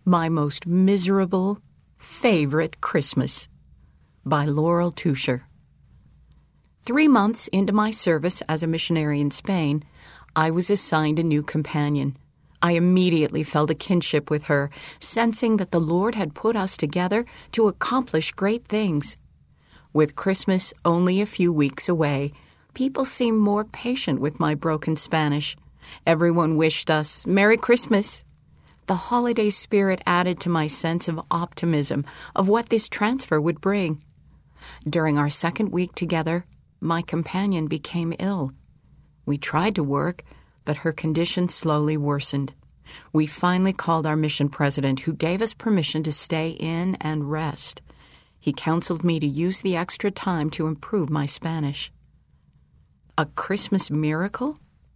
My Most Miserable, Favorite Christmas by Laurel Tuscher. 3 months into my service as a missionary in Spain, I was assigned a new companion. I immediately felt a kinship with her, sensing that the Lord had put us together to accomplish great things. With Christmas only a few weeks away, people seemed more patient with my broken Spanish. Everyone wished us Merry Christmas. The holiday spirit added to my sense of optimism of what this transfer would bring. During our second week together, my companion became ill. We tried to work, but her condition slowly worsened. We finally called our mission president, who gave us permission to stay in and rest. He counseled me to use the extra time to improve my Spanish. A Christmas miracle?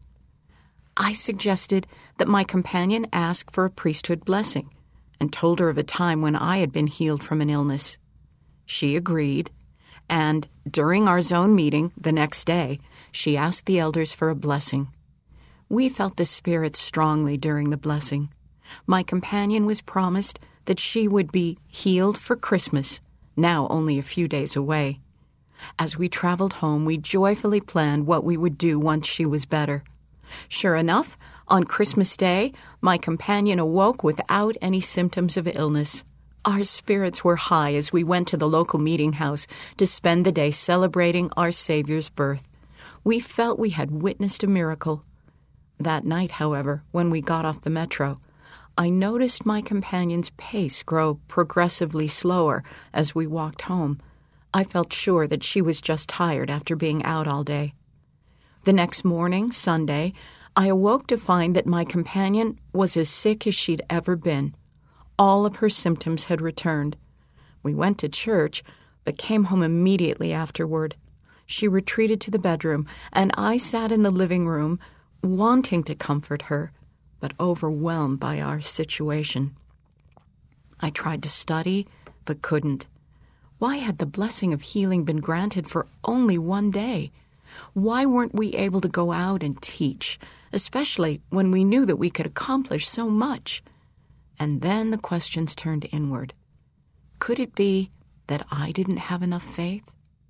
I suggested that my companion ask for a priesthood blessing and told her of a time when I had been healed from an illness. She agreed, and during our zone meeting the next day, she asked the elders for a blessing. We felt the Spirit strongly during the blessing. My companion was promised that she would be healed for Christmas, now only a few days away. As we traveled home, we joyfully planned what we would do once she was better. Sure enough, on Christmas Day, my companion awoke without any symptoms of illness. Our spirits were high as we went to the local meeting house to spend the day celebrating our Savior's birth. We felt we had witnessed a miracle. That night, however, when we got off the metro, I noticed my companion's pace grow progressively slower as we walked home. I felt sure that she was just tired after being out all day. The next morning, Sunday, I awoke to find that my companion was as sick as she'd ever been. All of her symptoms had returned. We went to church, but came home immediately afterward. She retreated to the bedroom, and I sat in the living room, wanting to comfort her, but overwhelmed by our situation. I tried to study, but couldn't. Why had the blessing of healing been granted for only one day? Why weren't we able to go out and teach, especially when we knew that we could accomplish so much? And then the questions turned inward. Could it be that I didn't have enough faith?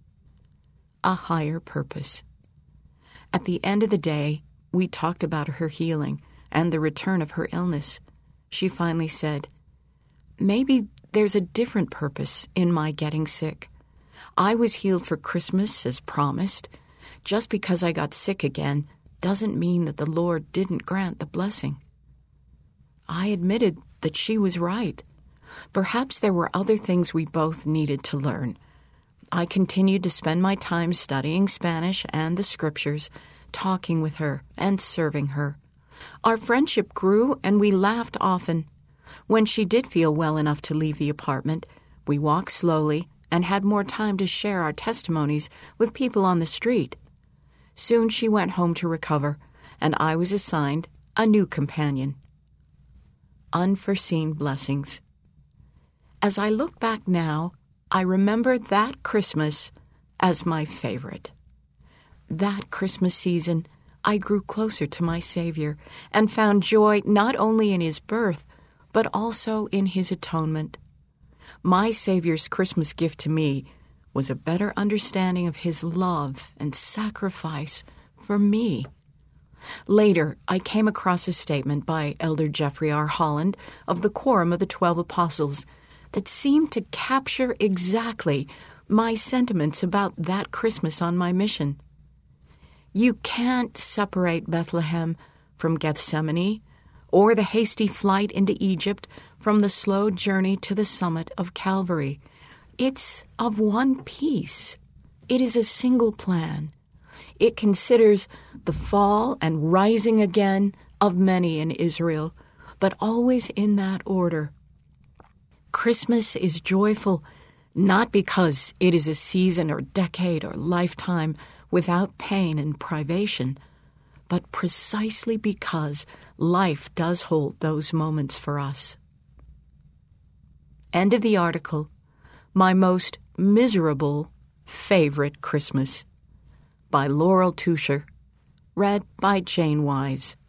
A higher purpose. At the end of the day, we talked about her healing and the return of her illness. She finally said, "Maybe there's a different purpose in my getting sick. I was healed for Christmas as promised. Just because I got sick again doesn't mean that the Lord didn't grant the blessing." I admitted that she was right. Perhaps there were other things we both needed to learn. I continued to spend my time studying Spanish and the Scriptures, talking with her and serving her. Our friendship grew and we laughed often. When she did feel well enough to leave the apartment, we walked slowly and had more time to share our testimonies with people on the street. Soon she went home to recover, and I was assigned a new companion. Unforeseen blessings. As I look back now, I remember that Christmas as my favorite. That Christmas season, I grew closer to my Savior and found joy not only in His birth, but also in His atonement. My Savior's Christmas gift to me was a better understanding of His love and sacrifice for me. Later, I came across a statement by Elder Jeffrey R. Holland of the Quorum of the 12 Apostles that seemed to capture exactly my sentiments about that Christmas on my mission. You can't separate Bethlehem from Gethsemane, or the hasty flight into Egypt from the slow journey to the summit of Calvary. It's of one piece. It is a single plan. It considers the fall and rising again of many in Israel, but always in that order. Christmas is joyful not because it is a season or decade or lifetime without pain and privation, but precisely because life does hold those moments for us. End of the article. My Most Miserable Favorite Christmas by Laurel Tuscher. Read by Jane Wise.